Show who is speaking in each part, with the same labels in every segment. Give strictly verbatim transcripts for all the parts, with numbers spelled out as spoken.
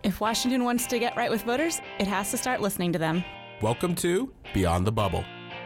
Speaker 1: If Washington wants to get right with voters, it has to start listening to them.
Speaker 2: Welcome to Beyond the Bubble.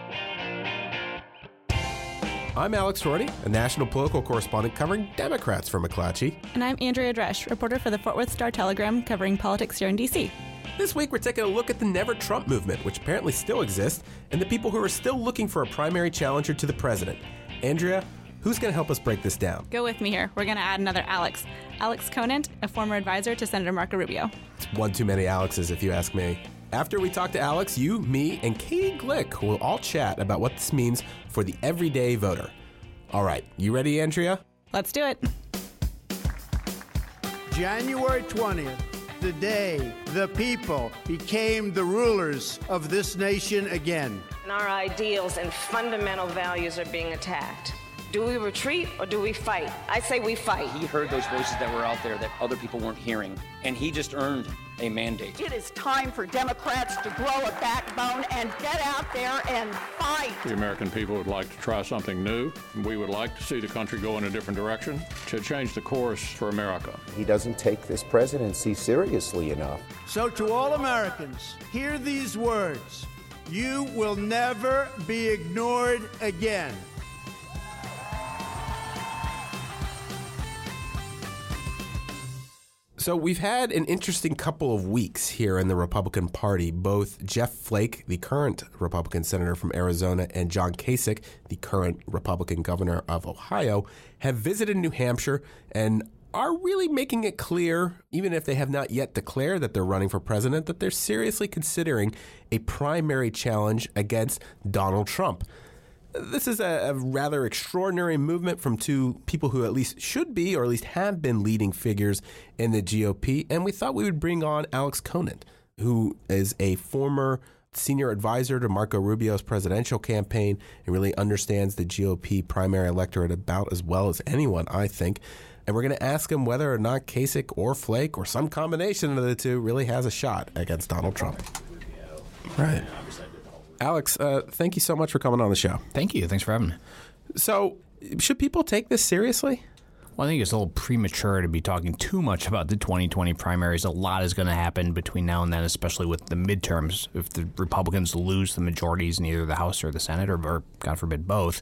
Speaker 2: I'm Alex Rorty, a national political correspondent covering Democrats for McClatchy.
Speaker 1: And I'm Andrea Dresch, reporter for the Fort Worth Star-Telegram covering politics here in D C.
Speaker 2: This week, we're taking a look at the Never Trump movement, which apparently still exists, and the people who are still looking for a primary challenger to the president. Andrea, who's going to help us break this down?
Speaker 1: Go with me here. We're going to add another Alex. Alex Conant, a former advisor to Senator Marco Rubio.
Speaker 2: It's one too many Alexes, if you ask me. After we talk to Alex, you, me, and Katie Glick will all chat about what this means for the everyday voter. All right, you ready, Andrea?
Speaker 1: Let's do it.
Speaker 3: January twentieth, the day the people became the rulers of this nation again.
Speaker 4: And our ideals and fundamental values are being attacked. Do we retreat or do we fight? I say we fight.
Speaker 5: He heard those voices that were out there that other people weren't hearing, and he just earned a mandate.
Speaker 6: It is time for Democrats to grow a backbone and get out there and fight.
Speaker 7: The American people would like to try something new. We would like to see the country go in a different direction, to change the course for America.
Speaker 8: He doesn't take this presidency seriously enough.
Speaker 3: So to all Americans, hear these words. You will never be ignored again.
Speaker 2: So we've had an interesting couple of weeks here in the Republican Party. Both Jeff Flake, the current Republican senator from Arizona, and John Kasich, the current Republican governor of Ohio, have visited New Hampshire and are really making it clear, even if they have not yet declared that they're running for president, that they're seriously considering a primary challenge against Donald Trump. This is a, a rather extraordinary movement from two people who at least should be, or at least have been, leading figures in the G O P. And we thought we would bring on Alex Conant, who is a former senior advisor to Marco Rubio's presidential campaign and really understands the G O P primary electorate about as well as anyone, I think. And we're going to ask him whether or not Kasich or Flake or some combination of the two really has a shot against Donald Trump. Right. Alex, uh, thank you so much for coming on the show.
Speaker 9: Thank you. Thanks for having me.
Speaker 2: So, should people take this seriously?
Speaker 9: Well, I think it's a little premature to be talking too much about the twenty twenty primaries. A lot is going to happen between now and then, especially with the midterms. If the Republicans lose the majorities in either the House or the Senate, or, or God forbid both,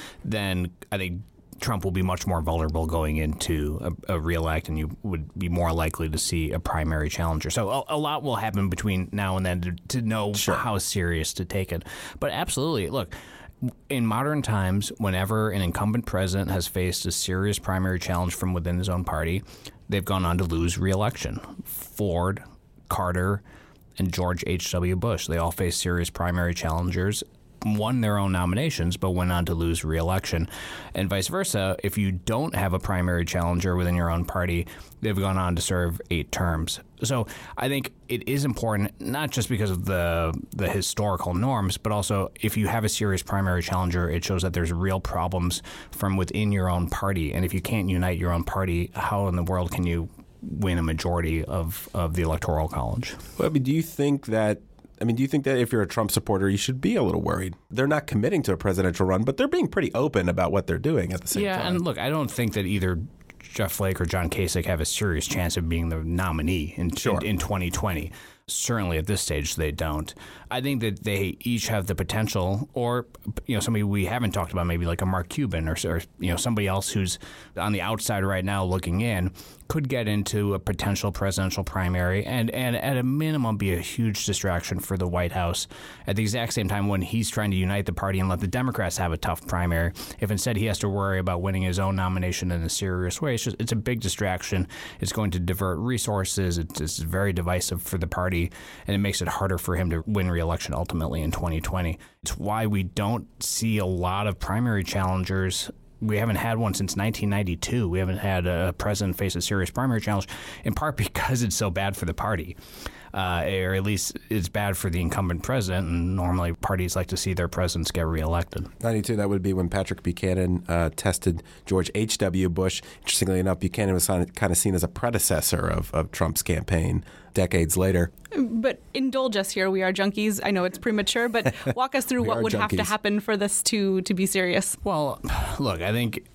Speaker 9: then I think Trump will be much more vulnerable going into a, a reelect, and you would be more likely to see a primary challenger. So a, a lot will happen between now and then to, to know sure. how serious to take it. But absolutely, look, in modern times, whenever an incumbent president has faced a serious primary challenge from within his own party, they've gone on to lose reelection. Ford, Carter, and George H W. Bush, they all faced serious primary challengers, won their own nominations, but went on to lose re-election. And vice versa, if you don't have a primary challenger within your own party, they've gone on to serve eight terms. So I think it is important, not just because of the the historical norms, but also if you have a serious primary challenger, it shows that there's real problems from within your own party. And if you can't unite your own party, how in the world can you win a majority of, of the Electoral College?
Speaker 2: Well, I mean, do you think that I mean, do you think that if you're a Trump supporter, you should be a little worried? They're not committing to a presidential run, but they're being pretty open about what they're doing at the same
Speaker 9: yeah,
Speaker 2: time.
Speaker 9: Yeah, and look, I don't think that either Jeff Flake or John Kasich have a serious chance of being the nominee in,
Speaker 2: sure.
Speaker 9: in, in twenty twenty. Certainly at this stage, they don't. I think that they each have the potential, or you know, somebody we haven't talked about, maybe like a Mark Cuban, or, or you know, somebody else who's on the outside right now looking in, could get into a potential presidential primary, and, and at a minimum be a huge distraction for the White House. At the exact same time, when he's trying to unite the party and let the Democrats have a tough primary, if instead he has to worry about winning his own nomination in a serious way, it's just it's a big distraction. It's going to divert resources. It's, it's very divisive for the party, and it makes it harder for him to win re-election ultimately in twenty twenty. It's why we don't see a lot of primary challengers. We haven't had one since nineteen ninety-two. We haven't had a president face a serious primary challenge, in part because it's so bad for the party. Uh, or at least it's bad for the incumbent president, and normally parties like to see their presidents get reelected.
Speaker 2: ninety-two, that would be when Patrick Buchanan uh, tested George H W. Bush. Interestingly enough, Buchanan was kind of seen as a predecessor of, of Trump's campaign decades later.
Speaker 1: But indulge us here. We are junkies. I know it's premature, but walk us through what would junkies. have to happen for this to, to be serious.
Speaker 9: Well, look, I think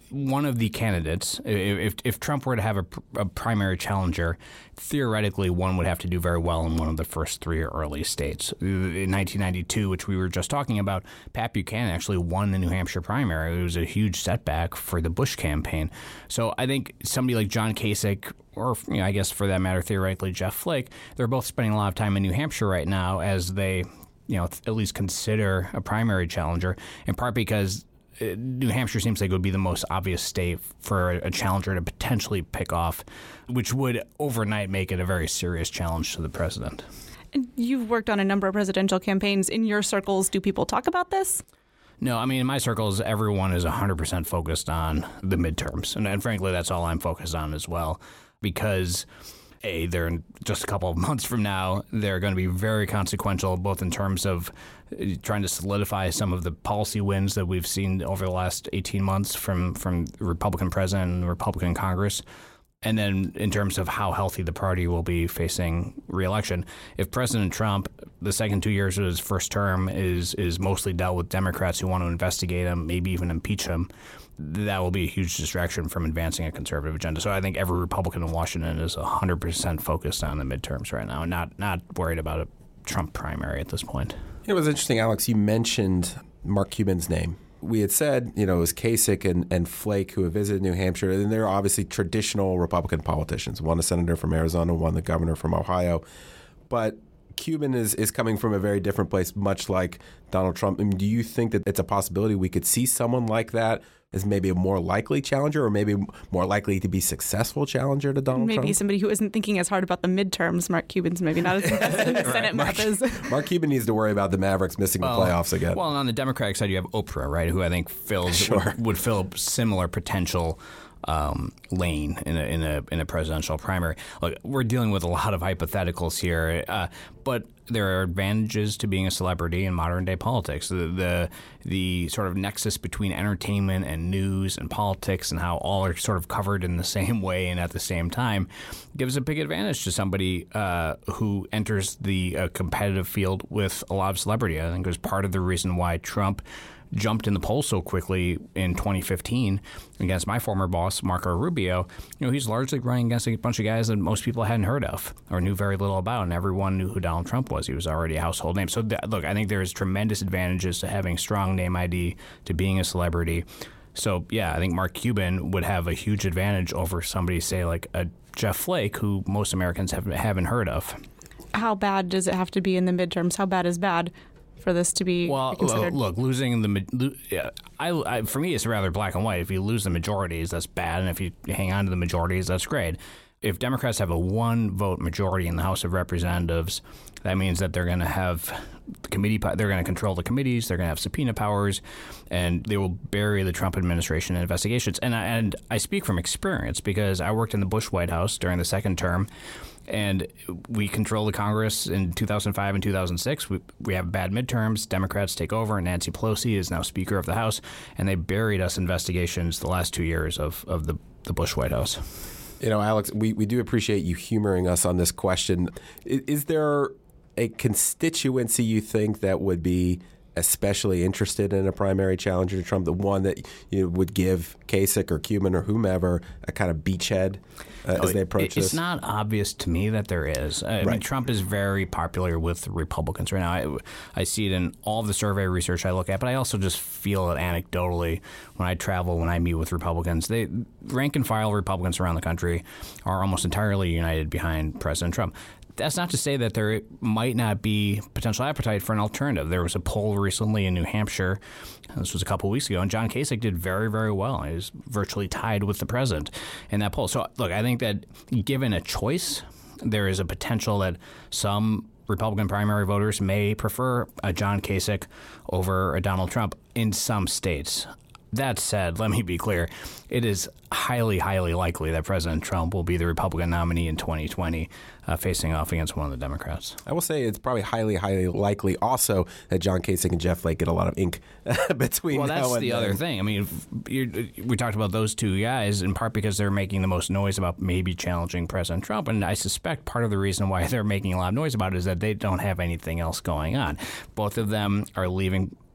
Speaker 9: one of the candidates, if if Trump were to have a, a primary challenger, theoretically one would have to do very well in one of the first three early states. In nineteen ninety-two, which we were just talking about, Pat Buchanan actually won the New Hampshire primary. It was a huge setback for the Bush campaign. So I think somebody like John Kasich, or you know, I guess for that matter, theoretically Jeff Flake, they're both spending a lot of time in New Hampshire right now as they, you know, at least consider a primary challenger, in part because New Hampshire seems like it would be the most obvious state for a challenger to potentially pick off, which would overnight make it a very serious challenge to the president.
Speaker 1: And you've worked on a number of presidential campaigns. In your circles, do people talk about this?
Speaker 9: No, I mean, in my circles, everyone is one hundred percent focused on the midterms. And, and frankly, that's all I'm focused on as well, because A, they're in just a couple of months from now. They're going to be very consequential, both in terms of trying to solidify some of the policy wins that we've seen over the last eighteen months from, from the Republican president and the Republican Congress, and then in terms of how healthy the party will be facing re-election. If President Trump, the second two years of his first term, is is mostly dealt with Democrats who want to investigate him, maybe even impeach him, that will be a huge distraction from advancing a conservative agenda. So I think every Republican in Washington is one hundred percent focused on the midterms right now, and not, not worried about a Trump primary at this point.
Speaker 2: It was interesting, Alex, you mentioned Mark Cuban's name. We had said, you know, it was Kasich and, and Flake who have visited New Hampshire, and they're obviously traditional Republican politicians. One a senator from Arizona, one the governor from Ohio. But Cuban is, is coming from a very different place, much like Donald Trump. I mean, do you think that it's a possibility we could see someone like that as maybe a more likely challenger, or maybe more likely to be successful challenger to Donald
Speaker 1: maybe
Speaker 2: Trump?
Speaker 1: Maybe somebody who isn't thinking as hard about the midterms. Mark Cuban's maybe not as invested in the Senate
Speaker 2: Mark,
Speaker 1: map as...
Speaker 2: Mark Cuban needs to worry about the Mavericks missing
Speaker 9: well,
Speaker 2: the playoffs again.
Speaker 9: Well, and on the Democratic side, you have Oprah, right, who I think fills
Speaker 2: sure.
Speaker 9: would, would fill similar potential Um, lane in a in a in a presidential primary. Look, we're dealing with a lot of hypotheticals here, uh, but there are advantages to being a celebrity in modern day politics. The, the the sort of nexus between entertainment and news and politics, and how all are sort of covered in the same way and at the same time, gives a big advantage to somebody uh, who enters the uh, competitive field with a lot of celebrity. I think it was part of the reason why Trump jumped in the polls so quickly in twenty fifteen against my former boss, Marco Rubio. You know, he's largely running against a bunch of guys that most people hadn't heard of or knew very little about, and everyone knew who Donald Trump was. He was already a household name. So, th- look, I think there's tremendous advantages to having strong name I D, to being a celebrity. So, yeah, I think Mark Cuban would have a huge advantage over somebody, say, like a Jeff Flake, who most Americans have, haven't heard of.
Speaker 1: How bad does it have to be in the midterms? How bad is bad for this to be
Speaker 9: well,
Speaker 1: considered?
Speaker 9: Well, look, losing the yeah, I, I for me, it's rather black and white. If you lose the majorities, that's bad, and if you hang on to the majorities, that's great. If Democrats have a one-vote majority in the House of Representatives, that means that they're going to have the committee. They're going to control the committees. They're going to have subpoena powers, and they will bury the Trump administration in investigations. And I, and I speak from experience because I worked in the Bush White House during the second term. And we control the Congress in two thousand five and two thousand six. We, we have bad midterms. Democrats take over, and Nancy Pelosi is now Speaker of the House. And they buried us investigations the last two years of, of the, the Bush White House.
Speaker 2: You know, Alex, we, we do appreciate you humoring us on this question. Is, is there a constituency you think that would be especially interested in a primary challenger to Trump, the one that you know, would give Kasich or Cuban or whomever a kind of beachhead uh, as they approach
Speaker 9: it,
Speaker 2: this?
Speaker 9: It's not obvious to me that there is. I right. mean, Trump is very popular with Republicans right now. I, I see it in all the survey research I look at, but I also just feel it anecdotally when I travel, when I meet with Republicans. They rank and file Republicans around the country are almost entirely united behind President Trump. That's not to say that there might not be potential appetite for an alternative. There was a poll recently in New Hampshire. This was a couple of weeks ago, and John Kasich did very, very well. He was virtually tied with the president in that poll. So, look, I think that given a choice, there is a potential that some Republican primary voters may prefer a John Kasich over a Donald Trump in some states. That said, let me be clear. It is highly, highly likely that President Trump will be the Republican nominee in twenty twenty, uh, facing off against one of the Democrats.
Speaker 2: I will say it's probably highly, highly likely also that John Kasich and Jeff Flake get a lot of ink between
Speaker 9: well,
Speaker 2: now
Speaker 9: that's
Speaker 2: and
Speaker 9: the
Speaker 2: then.
Speaker 9: other thing. I mean, you, we talked about those two guys in part because they're making the most noise about maybe challenging President Trump. And I suspect part of the reason why they're making a lot of noise about it is that they don't have anything else going on. Both of them are leaving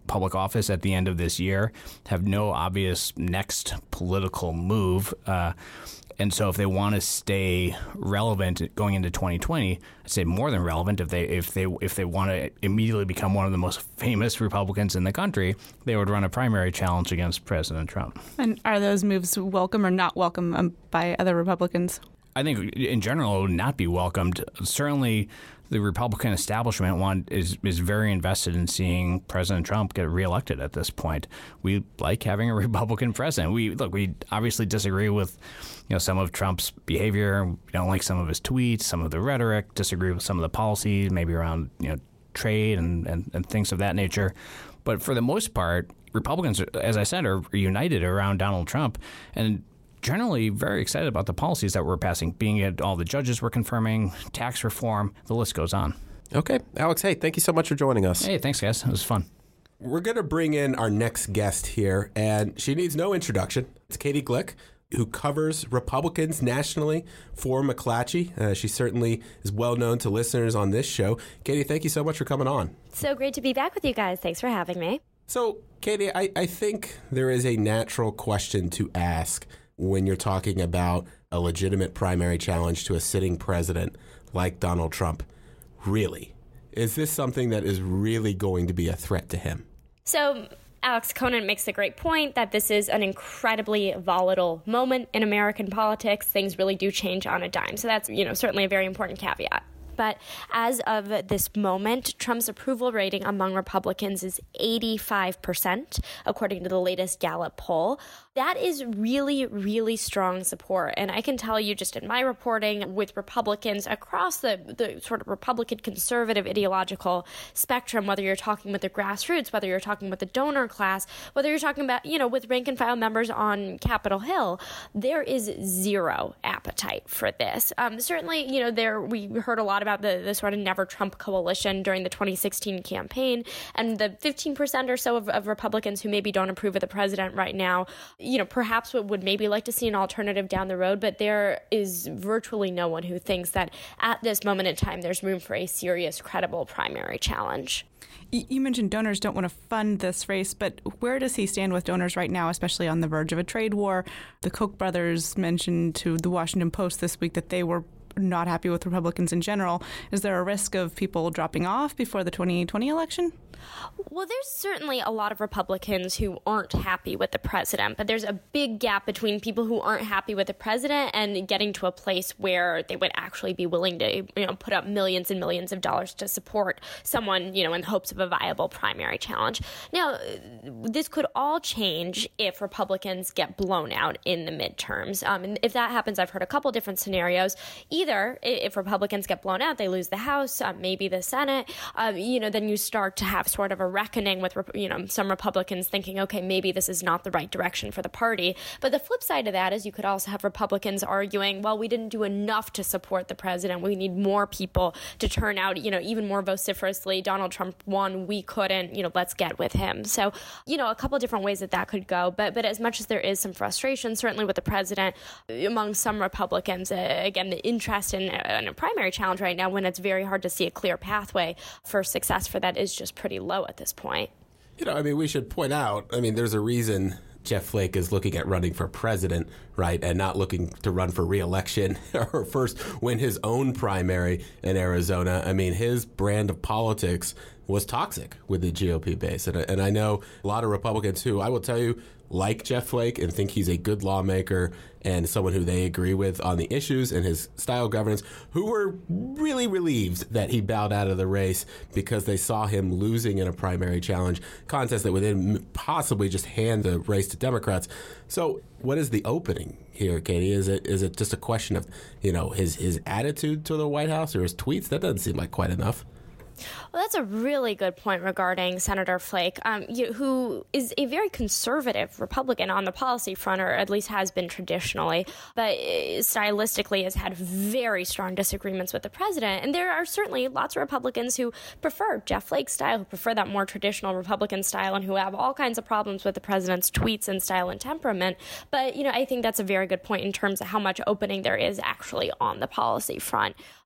Speaker 9: public office at the end of this year, have no obvious next political move. Uh, and so if they want to stay relevant going into twenty twenty, I'd say more than relevant, if they if they if they want to immediately become one of the most famous Republicans in the country, they would run a primary challenge against President Trump.
Speaker 1: And are those moves welcome or not welcome um, by other Republicans?
Speaker 9: I think in general it would not be welcomed. Certainly the Republican establishment want, is, is very invested in seeing President Trump get reelected at this point. We like having a Republican president. We look, we obviously disagree with you know some of Trump's behavior. We don't like some of his tweets, some of the rhetoric, disagree with some of the policies, maybe around you know trade and, and, and things of that nature. But for the most part, Republicans, as I said, are united around Donald Trump and generally very excited about the policies that we're passing, being it all the judges we're confirming, tax reform, the list goes on.
Speaker 2: Okay. Alex, hey, thank you so much for joining us.
Speaker 9: Hey, thanks, guys. It was fun.
Speaker 2: We're going to bring in our next guest here, and she needs no introduction. It's Katie Glick, who covers Republicans nationally for McClatchy. Uh, she certainly is well known to listeners on this show. Katie, thank you so much for coming on.
Speaker 10: So great to be back with you guys. Thanks for having me.
Speaker 2: So, Katie, I, I think there is a natural question to ask when you're talking about a legitimate primary challenge to a sitting president like Donald Trump. Really? Is this something that is really going to be a threat to him?
Speaker 10: So Alex Conant makes the great point that this is an incredibly volatile moment in American politics. Things really do change on a dime. So that's, you know, certainly a very important caveat. But as of this moment, Trump's approval rating among Republicans is eighty-five percent, according to the latest Gallup poll. That is really, really strong support. And I can tell you just in my reporting with Republicans across the, the sort of Republican conservative ideological spectrum, whether you're talking with the grassroots, whether you're talking with the donor class, whether you're talking about, you know, with rank and file members on Capitol Hill, there is zero appetite for this. Um, certainly, you know, there we heard a lot about the, the sort of Never Trump coalition during the twenty sixteen campaign, and the fifteen percent or so of, of Republicans who maybe don't approve of the president right now, you know, perhaps would maybe like to see an alternative down the road, but there is virtually no one who thinks that at this moment in time there's room for a serious, credible primary challenge.
Speaker 1: You mentioned donors don't want to fund this race, but where does he stand with donors right now, especially on the verge of a trade war? The Koch brothers mentioned to the Washington Post this week that they were not happy with Republicans in general. Is there a risk of people dropping off before the twenty twenty election?
Speaker 10: Well, there's certainly a lot of Republicans who aren't happy with the president, but there's a big gap between people who aren't happy with the president and getting to a place where they would actually be willing to, you know, put up millions and millions of dollars to support someone, you know, in hopes of a viable primary challenge. Now, this could all change if Republicans get blown out in the midterms. Um, and if that happens, I've heard a couple different scenarios. Either if Republicans get blown out, they lose the House, uh, maybe the Senate, um, you know, then you start to have sort of a reckoning with, you know, some Republicans thinking, okay, maybe this is not the right direction for the party. But the flip side of that is you could also have Republicans arguing, well, we didn't do enough to support the president. We need more people to turn out, you know, even more vociferously. Donald Trump won. We couldn't, you know, let's get with him. So, you know, a couple of different ways that that could go. But, but as much as there is some frustration, certainly with the president, among some Republicans, uh, again, the interest in, uh, in a primary challenge right now, when it's very hard to see a clear pathway for success for that, is just pretty low at this point.
Speaker 2: You know, I mean, we should point out, I mean, there's a reason Jeff Flake is looking at running for president, right, and not looking to run for re-election or first win his own primary in Arizona. I mean, his brand of politics was toxic with the G O P base. And, and I know a lot of Republicans who, I will tell you, like Jeff Flake and think he's a good lawmaker and someone who they agree with on the issues and his style of governance, who were really relieved that he bowed out of the race because they saw him losing in a primary challenge contest that would then possibly just hand the race to Democrats. So what is the opening here, Katie? Is it is it just a question of, you know, his, his attitude to the White House or his tweets? That doesn't seem like quite enough.
Speaker 10: Well, that's a really good point regarding Senator Flake, um, you, who is a very conservative Republican on the policy front, or at least has been traditionally, but stylistically has had very strong disagreements with the president. And there are certainly lots of Republicans who prefer Jeff Flake's style, who prefer that more traditional Republican style, and who have all kinds of problems with the president's tweets and style and temperament. But, you know, I think that's a very good point in terms of how much opening there is actually on the policy front.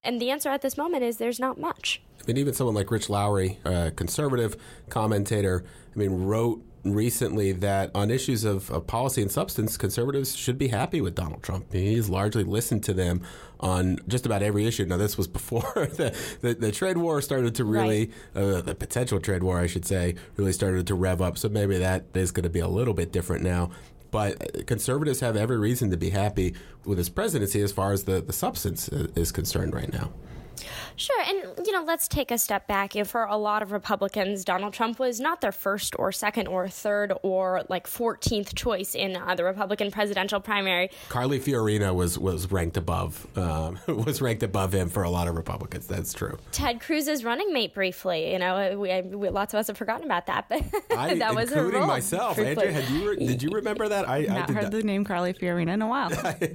Speaker 10: And the answer at this moment is there's not much.
Speaker 2: I mean, even someone like Rich Lowry, a conservative commentator, I mean, wrote recently that on issues of, of policy and substance, conservatives should be happy with Donald Trump. He's largely listened to them on just about every issue. Now, this was before the, the, the trade war started to really, right. uh, the potential trade war, I should say, really started to rev up. So maybe that is going to be a little bit different now. But conservatives have every reason to be happy with his presidency as far as the, the substance is concerned right now.
Speaker 10: Sure. And, you know, let's take a step back. You know, for a lot of Republicans, Donald Trump was not their first or second or third or like fourteenth choice in uh, the Republican presidential primary.
Speaker 2: Carly Fiorina was, was ranked above um, was ranked above him for a lot of Republicans. That's true.
Speaker 10: Ted Cruz's running mate briefly. You know, we, we, lots of us have forgotten about that. But
Speaker 2: I,
Speaker 10: that was her
Speaker 2: including
Speaker 10: role
Speaker 2: myself.
Speaker 10: briefly.
Speaker 2: Andrea, had you re- did you remember that? I,
Speaker 1: Not
Speaker 2: I did
Speaker 1: heard
Speaker 2: not.
Speaker 1: the name Carly Fiorina in a while.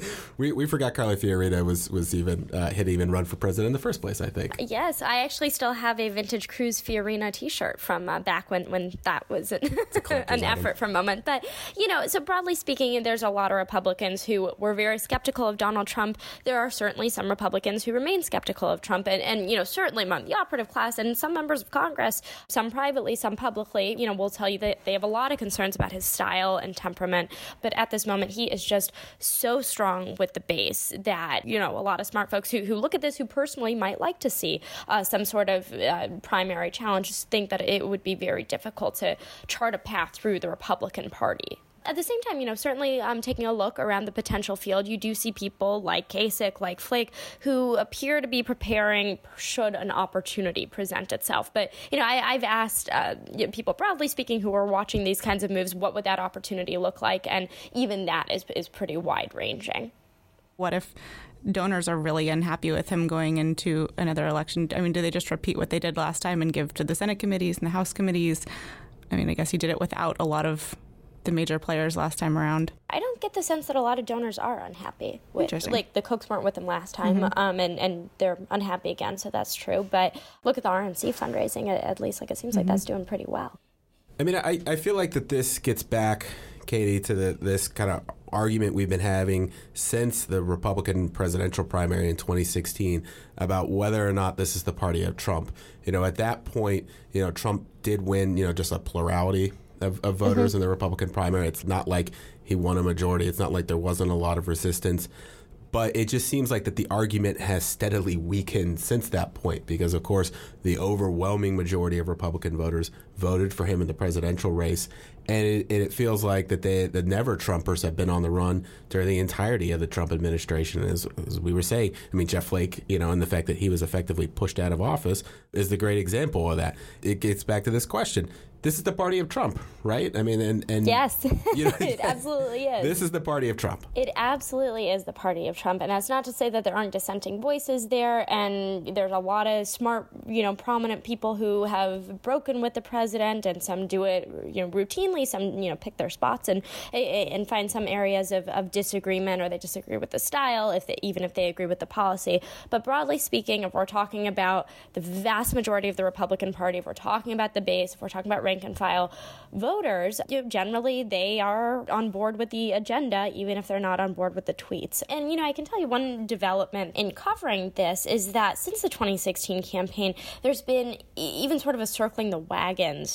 Speaker 2: we we forgot Carly Fiorina was was even uh, had even run for president in the first place, I think.
Speaker 10: Yes, I actually still have a vintage Cruz Fiorina T-shirt from uh, back when, when that was an, an effort for a moment. But, you know, so broadly speaking, there's a lot of Republicans who were very skeptical of Donald Trump. There are certainly some Republicans who remain skeptical of Trump. And, and, you know, certainly among the operative class and some members of Congress, some privately, some publicly, you know, will tell you that they have a lot of concerns about his style and temperament. But at this moment, he is just so strong with the base that, you know, a lot of smart folks who, who look at this, who personally might like to see uh, some sort of uh, primary challenge, just think that it would be very difficult to chart a path through the Republican Party. At the same time, you know, certainly um, taking a look around the potential field, you do see people like Kasich, like Flake, who appear to be preparing should an opportunity present itself. But, you know, I, I've asked uh, people, broadly speaking, who are watching these kinds of moves, what would that opportunity look like? And even that is, is pretty wide-ranging.
Speaker 1: What if donors are really unhappy with him going into another election? I mean, do they just repeat what they did last time and give to the Senate committees and the House committees? I mean, I guess he did it without a lot of the major players last time around.
Speaker 10: I don't get the sense that a lot of donors are unhappy with.
Speaker 1: Interesting.
Speaker 10: Like, the Cooks weren't with him last time, mm-hmm. um, and, and they're unhappy again, so that's true. But look at the R N C fundraising, at, at least, like, it seems mm-hmm. like that's doing pretty well.
Speaker 2: I mean, I, I feel like that this gets back, Katie, to the, this kind of argument we've been having since the Republican presidential primary in twenty sixteen about whether or not this is the party of Trump. You know, at that point, you know, Trump did win, you know, just a plurality of, of voters mm-hmm. in the Republican primary. It's not like he won a majority. It's not like there wasn't a lot of resistance. But it just seems like that the argument has steadily weakened since that point because, of course, the overwhelming majority of Republican voters voted for him in the presidential race. And it, and it feels like that they, the never-Trumpers have been on the run during the entirety of the Trump administration. As, as we were saying, I mean, Jeff Flake, you know, and the fact that he was effectively pushed out of office is the great example of that. It gets back to this question. This is the party of Trump, right? I mean, and, and
Speaker 10: yes,
Speaker 2: you know,
Speaker 10: it absolutely is.
Speaker 2: This is the party of Trump.
Speaker 10: It absolutely is the party of Trump, and that's not to say that there aren't dissenting voices there. And there's a lot of smart, you know, prominent people who have broken with the president, and some do it, you know, routinely. Some, you know, pick their spots and and find some areas of, of disagreement, or they disagree with the style, if they, even if they agree with the policy. But broadly speaking, if we're talking about the vast majority of the Republican Party, if we're talking about the base, if we're talking about rank and file voters, you know, generally they are on board with the agenda, even if they're not on board with the tweets. And, you know, I can tell you one development in covering this is that since the twenty sixteen campaign, there's been even sort of a circling the wagons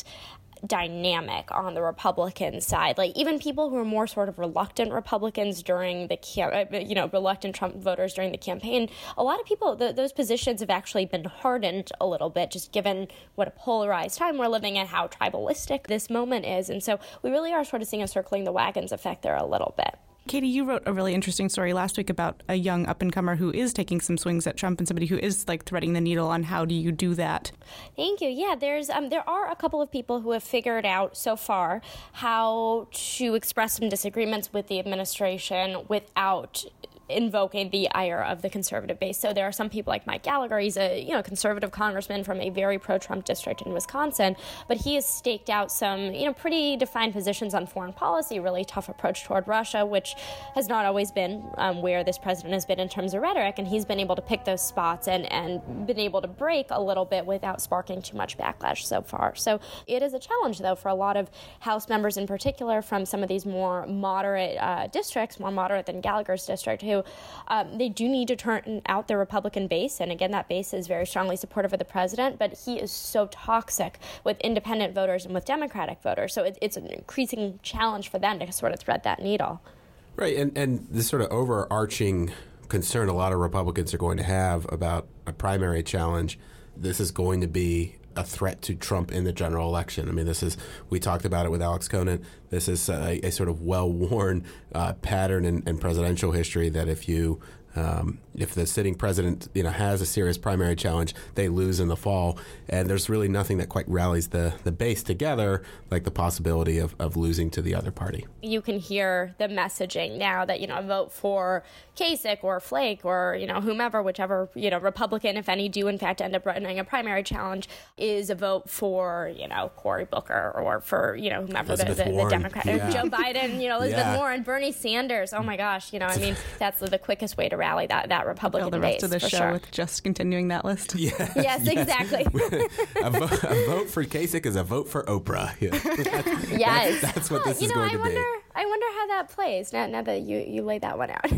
Speaker 10: dynamic on the Republican side. Like, even people who are more sort of reluctant Republicans during the, cam- you know, reluctant Trump voters during the campaign, a lot of people, th- those positions have actually been hardened a little bit, just given what a polarized time we're living in, how tribalistic this moment is. And so we really are sort of seeing a circling the wagons effect there a little bit.
Speaker 1: Katie, you wrote a really interesting story last week about a young up-and-comer who is taking some swings at Trump and somebody who is, like, threading the needle on how do you do that.
Speaker 10: Thank you. Yeah, there's um, there are a couple of people who have figured out so far how to express some disagreements with the administration without invoking the ire of the conservative base. So there are some people like Mike Gallagher. He's a you know conservative congressman from a very pro-Trump district in Wisconsin, but he has staked out some you know pretty defined positions on foreign policy, really tough approach toward Russia, which has not always been um, where this president has been in terms of rhetoric, and he's been able to pick those spots and, and been able to break a little bit without sparking too much backlash so far. So it is a challenge, though, for a lot of House members in particular from some of these more moderate uh, districts, more moderate than Gallagher's district, who to. Um, they do need to turn out their Republican base, and again, that base is very strongly supportive of the president, but he is so toxic with independent voters and with Democratic voters, so it, it's an increasing challenge for them to sort of thread that needle.
Speaker 2: Right, and, and this sort of overarching concern a lot of Republicans are going to have about a primary challenge, this is going to be a threat to Trump in the general election. I mean, this is, we talked about it with Alex Conant, this is a, a sort of well-worn uh, pattern in, in presidential history that if you Um, if the sitting president, you know, has a serious primary challenge, they lose in the fall. And there's really nothing that quite rallies the, the base together like the possibility of, of losing to the other party.
Speaker 10: You can hear the messaging now that, you know, vote for Kasich or Flake or, you know, whomever, whichever, you know, Republican, if any, do in fact end up running a primary challenge, is a vote for, you know, Cory Booker or for, you know, whomever the, the, the Democrat, yeah. Joe Biden, you know, Elizabeth yeah. Warren, Bernie Sanders. Oh my gosh, you know, I mean, that's the, the quickest way to rally that, that Republican
Speaker 1: the
Speaker 10: base.
Speaker 1: rest of the show
Speaker 10: sure.
Speaker 1: with just continuing that list.
Speaker 2: Yeah,
Speaker 10: yes, yes, exactly.
Speaker 2: a, vote, a vote for Kasich is a vote for Oprah. Yeah. That's,
Speaker 10: yes.
Speaker 2: That's, that's what this
Speaker 10: you
Speaker 2: is
Speaker 10: know,
Speaker 2: going
Speaker 10: I
Speaker 2: to
Speaker 10: wonder,
Speaker 2: be.
Speaker 10: I wonder how that plays now, now that you, you laid that one out.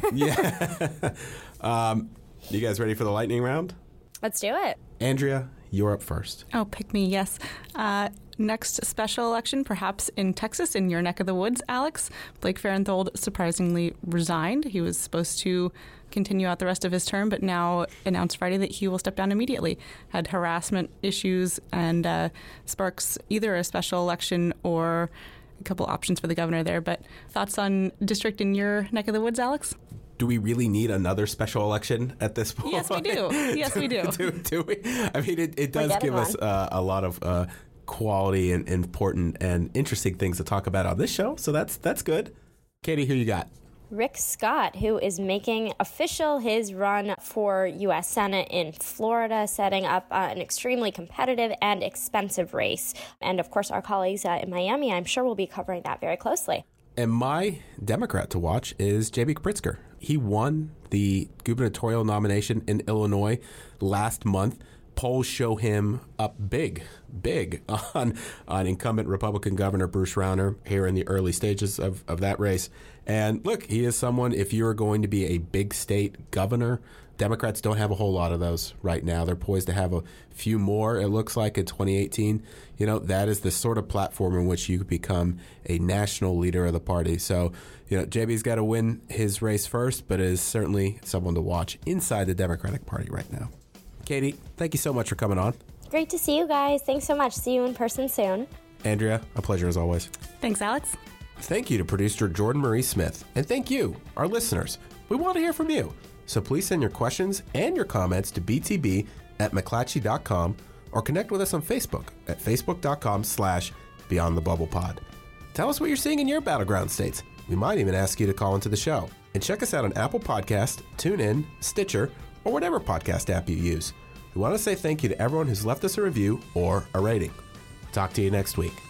Speaker 2: yeah. Um, you guys ready for the lightning round?
Speaker 10: Let's do it.
Speaker 2: Andrea, you're up first.
Speaker 1: Oh, pick me, yes. Uh, next special election, perhaps in Texas, in your neck of the woods, Alex. Blake Farenthold surprisingly resigned. He was supposed to continue out the rest of his term, but now announced Friday that he will step down immediately. Had harassment issues and uh, sparks either a special election or a couple options for the governor there. But thoughts on district in your neck of the woods, Alex?
Speaker 2: Do we really need another special election at this point?
Speaker 1: Yes, we do. Yes, we do.
Speaker 2: do, do we? I mean, it, it does give us uh, a lot of uh, quality and important and interesting things to talk about on this show. So that's that's good. Katie, who you got?
Speaker 10: Rick Scott, who is making official his run for U S Senate in Florida, setting up uh, an extremely competitive and expensive race. And, of course, our colleagues uh, in Miami, I'm sure, will be covering that very closely.
Speaker 2: And my Democrat to watch is J B Pritzker. He won the gubernatorial nomination in Illinois last month. Polls show him up big, big on on incumbent Republican Governor Bruce Rauner here in the early stages of, of that race. And look, he is someone, if you're going to be a big state governor, Democrats don't have a whole lot of those right now. They're poised to have a few more, it looks like, in twenty eighteen. You know, that is the sort of platform in which you become a national leader of the party. So, you know, J B's got to win his race first, but is certainly someone to watch inside the Democratic Party right now. Katie, thank you so much for coming on.
Speaker 10: Great to see you guys. Thanks so much. See you in person soon.
Speaker 2: Andrea, a pleasure as always.
Speaker 1: Thanks, Alex.
Speaker 2: Thank you to producer Jordan Marie Smith. And thank you, our listeners. We want to hear from you. So please send your questions and your comments to b t b at mcclatchy dot com or connect with us on Facebook at facebook.com slash beyond the bubble pod. Tell us what you're seeing in your battleground states. We might even ask you to call into the show. And check us out on Apple Podcast, TuneIn, Stitcher, or whatever podcast app you use. We want to say thank you to everyone who's left us a review or a rating. Talk to you next week.